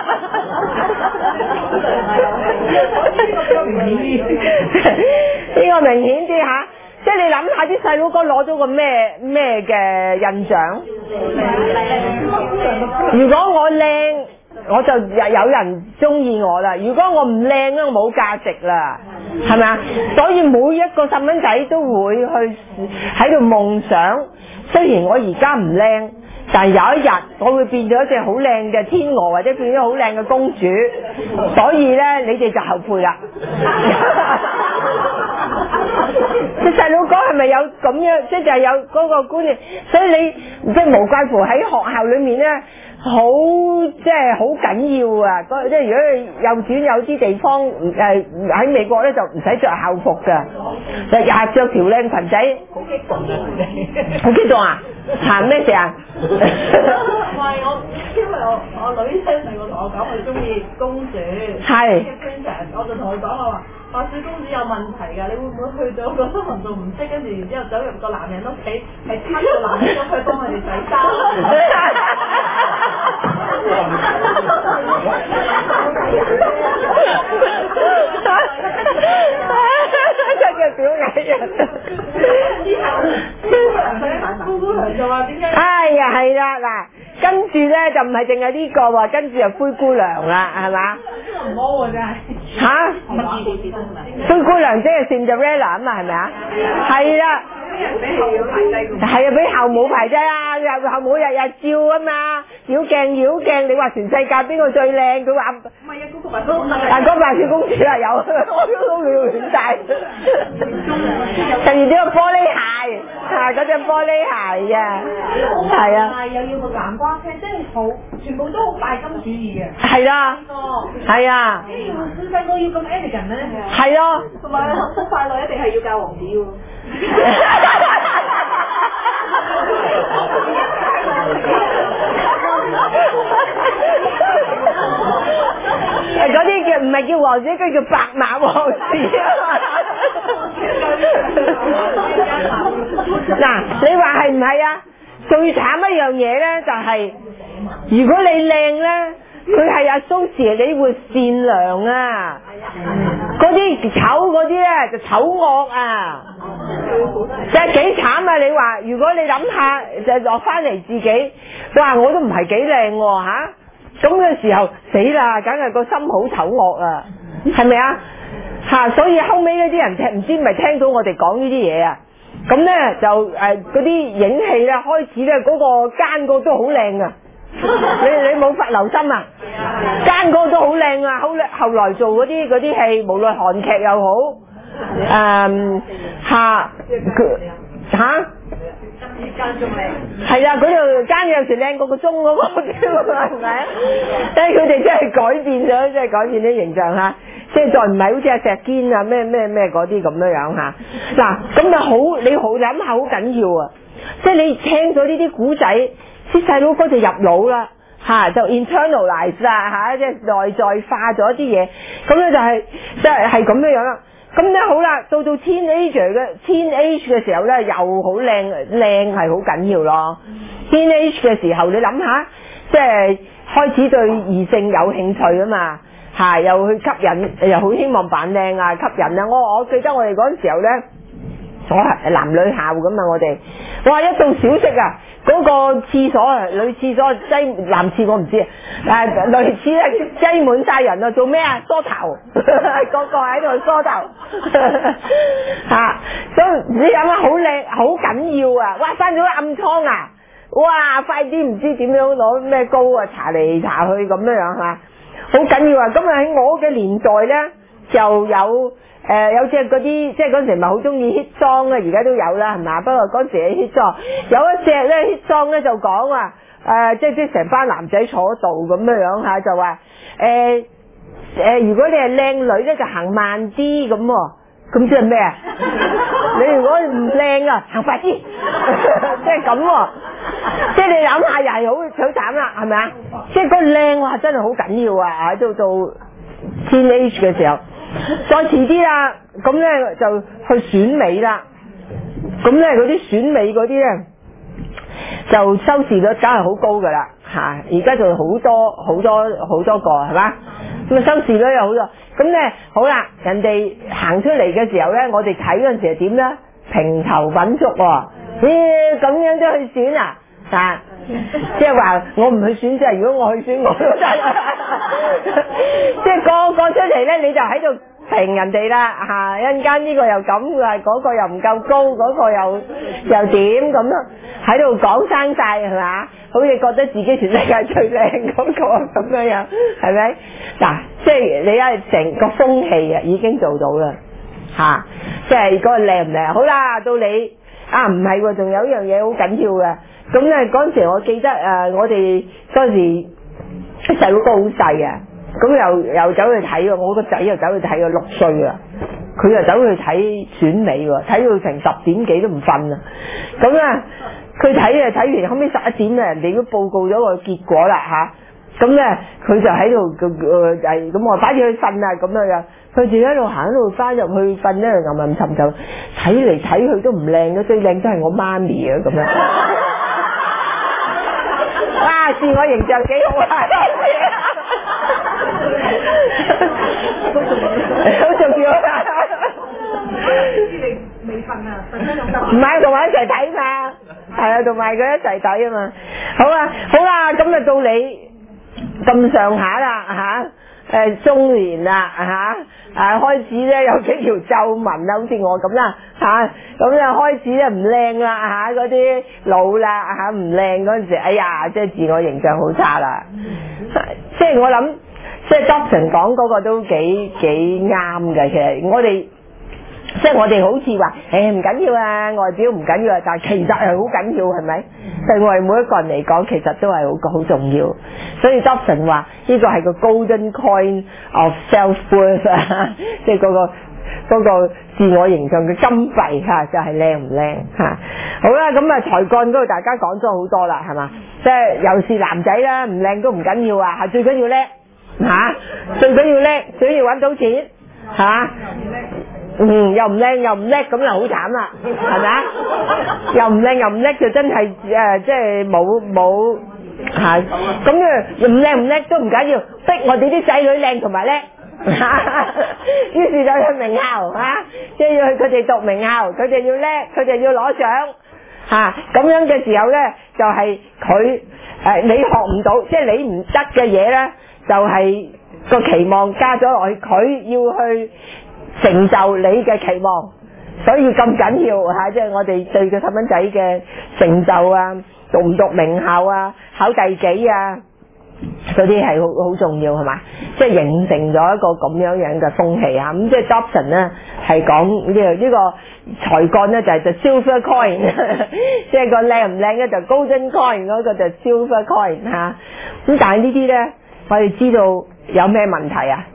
呢個明顯啲嚇。即係你諗下啲細佬哥攞咗個咩咩嘅印象？如果我靚，我就有人中意我啦；如果我唔靚咧，我冇價值啦，係咪啊？所以每一個細蚊仔都會去喺度夢想。雖然我而家唔靚，但係有一日我會變咗一隻好靚嘅天鵝，或者變咗好靚嘅公主。所以咧，你哋就後悔啦。即細佬哥係咪有咁樣？即係就係有嗰個觀念，所以你即係無怪乎喺學校裏面咧，好即係好緊要啊！即係如果幼稚園有啲地方誒喺美國咧，就唔使着校服㗎，就日着條靚裙仔。好激動嘅，好激動啊！ 行咩蛇啊？ 唔係我，因為我我女咧細個同我講佢中意公主， 係嘅 princess， 我就同佢講我話白雪公主有問題㗎，你會唔會去到個新聞度唔識，跟住然之後走入個男人屋企，係親個男人去幫佢哋洗衫？ 真係表藝人。 姑姑娘就話點解？ 哎呀，係啦嗱，跟住咧就唔係淨係呢個喎，跟住就灰姑娘啦，係嘛？ 唔好喎真係。 嚇？灰姑娘即係 Cinderella 啊嘛，係咪啊？係啦。係啊，俾後母排擠啊！後後母日日照啊嘛，妖鏡妖鏡，你話全世界邊個最靚？佢話唔係啊，嗰個白雪公主。 啊，嗰個白雪公主啊，有，我都都亂晒。跟住呢個玻璃鞋，啊，嗰隻玻璃鞋啊，係啊。 又要個南瓜車，即係好，全部都好拜金主義嘅。 係啦。係啊。 誒，細個要咁 elegant 咧？ 係咯。 同埋生快樂一定係要教王子喎。誒，嗰啲叫唔係叫王子，佢叫白馬王子啊！ 嗱，你話係唔係啊？最慘一樣嘢咧，就係、是、如果你靚咧，佢係阿蘇時，你會善良啊！嗰啲醜嗰啲咧就醜惡啊！即係幾慘啊！你話如果你諗下就落翻嚟自己，哇！我都唔係幾靚喎嚇，咁嘅時候死啦，梗係個心好醜惡啊，係咪啊？嚇！所以後尾呢啲人聽唔知咪聽到我哋講呢啲嘢啊，咁咧就誒嗰啲影戲咧開始咧嗰個奸個都好靚啊！你你冇發留心啊？奸個都好靚啊！後後來做嗰啲嗰啲戲，無論韓劇又好，誒嚇佢嚇。 間仲靚， 係啊！嗰度間有時靚過個鐘嗰個添啊，係咪啊？但係佢哋真係改變咗，即係改變啲形象嚇，即係再唔係好似阿石堅啊咩咩咩嗰啲咁樣樣嚇。嗱，咁就好，你好諗下好緊要啊！即係你聽咗呢啲古仔，啲細佬哥就入腦啦嚇，就 internalize 啦嚇，即係內在化咗啲嘢，咁咧就係即係係咁樣樣啦。咁咧好啦，到到 teenager 嘅 teenage 嘅時候咧，又好靚，靚係好緊要咯。teenage 嘅時候，你諗下，即係開始對異性有興趣啊嘛，嚇又去吸引，又好希望扮靚啊，吸引啊。我我記得我哋嗰陣時候咧，我係男女校咁啊，我哋哇一到小息啊，嗰、那個廁所啊，女廁所擠男廁我唔知啊，誒女廁咧擠滿晒人啊，做咩啊？梳頭，個個喺度梳頭嚇，咁你諗下好靚，好緊要啊！哇，生咗暗瘡啊！哇，快啲唔知點樣攞咩膏啊，搽嚟搽去咁樣樣嚇，好緊要啊！咁啊喺我嘅年代咧就有。誒、呃、有隻嗰啲，即係嗰陣時咪好中意 hit song 啊，而家都有啦，係嘛？不過嗰陣時嘅 hit song 有一隻咧 hit song 咧就講話誒，即係即係成班男仔坐度咁樣樣嚇，就話誒誒，如果你係靚女咧就行慢啲咁喎，咁即係咩啊？你如果唔靚啊，行快啲，即係咁喎。即係你諗下又係好好慘啦，係咪啊？即係個靚哇真係好緊要啊！喺度到 teenage 嘅時候。再遲啲啦，咁咧就去選美啦。咁咧嗰啲選美嗰啲咧，就收視率梗係好高噶啦嚇。而家就好多好多好多個係嘛，咁啊收視率有好多。咁咧好啦，人哋行出嚟嘅時候咧，我哋睇嗰陣時係點咧？評頭品足喎，咦咁樣都去選啊？啊！即係話我唔去選，即係如果我去選我都得，即係個個出嚟咧，你就喺度評人哋啦嚇，一陣間呢個又咁啊，嗰個又唔夠高，嗰個又又點咁樣喺度講生晒係嘛？好似覺得自己全世界最靚嗰個咁樣樣，係咪？嗱，即係你係成個風氣啊，已經做到啦嚇，即係嗰個靚唔靚？好啦，到你啊唔係喎，仲有一樣嘢好緊要嘅。咁咧嗰陣時，我記得誒、呃，我哋嗰陣時細佬哥好細啊，咁又又走去睇喎，我個仔又走去睇喎，六歲啊，佢又走去睇選美喎，睇到成十點幾都唔瞓啊，咁啊， 佢睇啊睇完後尾十一點啊，人哋都報告咗個結果啦嚇，咁咧佢就喺度誒誒咁我快啲去瞓啦咁樣樣，佢就一路行一路翻入去瞓咧，吟吟沉沉睇嚟睇去都唔靚嘅，最靚都係我媽咪啊咁樣。哇！自我形象幾好啊！好重要啊！ 知你未瞓啊，瞓得仲得。 唔係同埋一齊睇嘛，係啊，同埋佢一齊睇啊嘛。好啊，好啦，咁啊到你咁上下啦嚇，誒中年啦嚇，啊開始咧有幾條皺紋啊，好似我咁啦嚇，咁就開始咧唔靚啦嚇，嗰啲老啦嚇唔靚嗰陣時，哎呀，即係自我形象好差啦。即係我諗，即係 Dobson 講嗰個都幾幾啱嘅，其實我哋。即係我哋好似話，誒唔緊要啊，外表唔緊要啊，但係其實係好緊要，係咪？對我哋每一個人嚟講，其實都係好好重要。所以 Dobson 話呢個係個 golden coin of self-worth 啊，即係嗰個嗰個自我形象嘅金幣嚇，就係靚唔靚嚇。好啦，咁啊才幹嗰度大家講咗好多啦，係嘛？即係尤其是男仔啦，唔靚都唔緊要啊，係最緊要叻嚇，最緊要叻，最緊要揾到錢嚇。嗯，又唔靚又唔叻，咁就好慘啦，係咪啊？又唔靚又唔叻就真係誒，即係冇冇嚇，咁啊唔靚唔叻都唔緊要，逼我哋啲仔女靚同埋叻，於是就去名校嚇，即係要去佢哋讀名校，佢哋要叻，佢哋要攞獎嚇，咁樣嘅時候咧，就係佢誒你學唔到，即係你唔得嘅嘢咧，就係個期望加咗落去，佢要去。成就你嘅期望，所以咁緊要嚇，即係我哋對個細蚊仔嘅成就啊，讀唔讀名校啊，考第幾啊，嗰啲係好好重要係嘛？即係形成咗一個咁樣樣嘅風氣啊！咁即係 Dobson 咧係講呢個呢個才幹咧就係就 silver coin， 即係個靚唔靚咧就 golden coin 嗰個就 silver coin 嚇。咁但係呢啲咧，我哋知道有咩問題啊？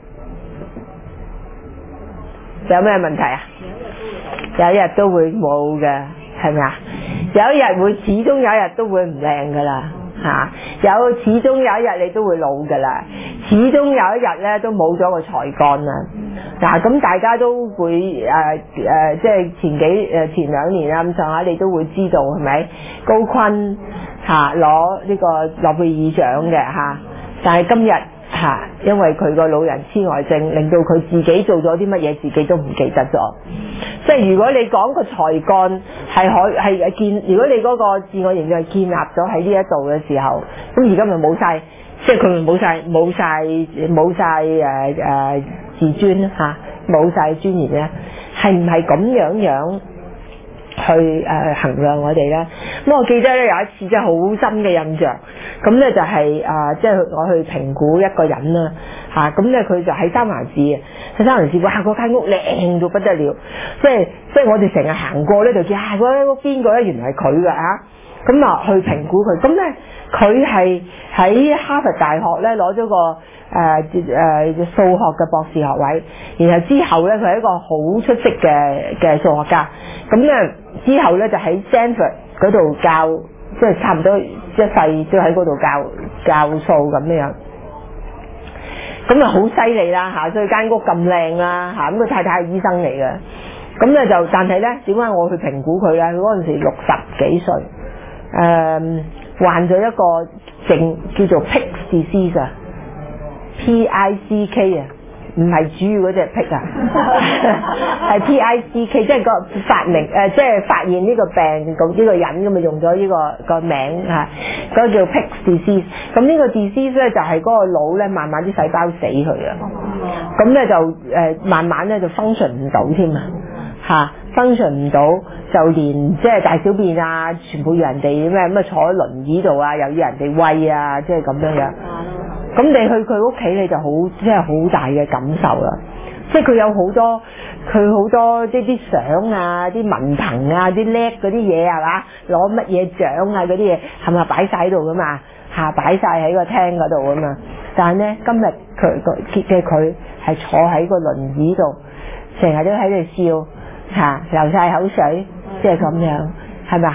有咩問題啊？有一日都會冇嘅，係咪啊？有一日會，始終有一日都會唔靚噶啦，嚇！有始終有一日你都會老噶啦，始終有一日咧都冇咗個才幹啦。嗱，咁大家都會誒誒、呃呃，即係前幾誒前兩年啊咁上下，你都會知道係咪？高錕嚇攞呢個諾貝爾獎嘅嚇，但係今日。嚇，因為佢個老人痴呆症，令到佢自己做咗啲乜嘢，自己都唔記得咗。即係如果你講個才幹係可係建，如果你嗰個自我形象係建立咗喺呢一度嘅時候，咁而家咪冇晒，即係佢咪冇晒冇晒冇晒誒誒自尊嚇，冇晒尊嚴咧，係唔係咁樣樣？去誒、呃、衡量我哋咧，咁我記得咧有一次真係好深嘅印象，咁咧就係、是、啊、呃，即係我去評估一個人啦嚇，咁咧佢就喺三藩市，喺三藩市哇嗰間屋靚到不得了，即係即係我哋成日行過咧就見啊嗰間屋邊個咧原來係佢㗎嚇，咁啊去評估佢，咁咧佢係喺哈佛大學咧攞咗個。誒誒、呃呃、數學嘅博士學位，然後之後咧佢係一個好出色嘅嘅數學家，咁咧之後咧就喺 Stanford 嗰度教，即係差唔多一世都喺嗰度教教數咁樣，咁啊好犀利啦嚇，所以間屋咁靚啦嚇，咁佢太太係醫生嚟嘅，咁咧就但係咧點解我去評估佢咧？佢嗰陣時六十幾歲，誒、呃、患咗一個症叫做 Pick disease 啊。P I C K 啊，唔係主要嗰隻 pick 啊，係 P I C K， 即係個發明誒、呃，即係發現呢個病咁呢個人咁咪用咗呢、這個個名嚇，嗰、那個叫 Pick disease。咁呢個 disease 咧就係嗰個腦咧慢慢啲細胞死去啊，咁咧就誒、呃、慢慢咧就 function 唔到添啊嚇 ，function 唔到就連即係大小便啊，全部要人哋咩咁啊坐喺輪椅度啊，又要人哋餵啊，即係咁樣樣。咁你去佢屋企你就好，即係好大嘅感受啦。即係佢有好多，佢好多即係啲相啊、啲文憑啊、啲叻嗰啲嘢係嘛，攞乜嘢獎啊嗰啲嘢係咪擺晒喺度噶嘛？嚇，擺晒喺個廳嗰度噶嘛。但係咧今日佢個結嘅佢係坐喺個輪椅度，成日都喺度笑嚇，流晒口水，即係咁樣係咪？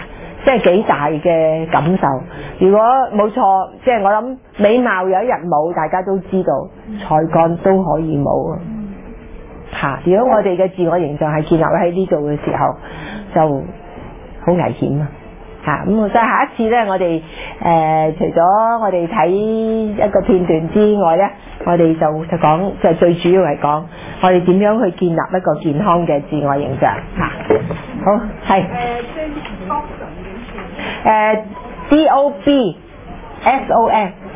即係幾大嘅感受。如果冇錯，即係我諗美貌有一日冇，大家都知道才幹都可以冇啊。嚇！如果我哋嘅自我形象係建立喺呢度嘅時候，就好危險啊！嚇！咁所以下一次咧，我哋誒、呃、除咗我哋睇一個片段之外咧，我哋就就講就係最主要係講我哋點樣去建立一個健康嘅自我形象嚇。好，係誒，即係 option 點算？ 誒 D O B S O N